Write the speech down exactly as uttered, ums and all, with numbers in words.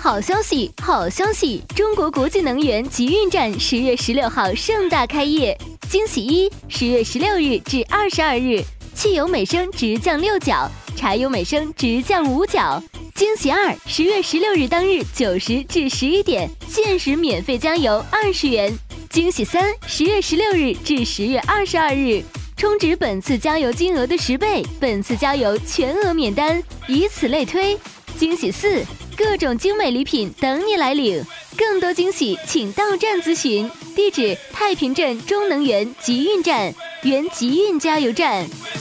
好消息，好消息！中国国际能源集运站十月十六号盛大开业。惊喜一：十月十六日至二十二日，汽油每升直降六角，柴油每升直降五角。惊喜二：十月十六日当日九时至十一点，限时免费加油二十元。惊喜三：十月十六日至十月二十二日，充值本次加油金额的十倍，本次加油全额免单，以此类推。惊喜四：各种精美礼品等你来领，更多惊喜请到站咨询，地址太平镇中能源集运站，原集运加油站。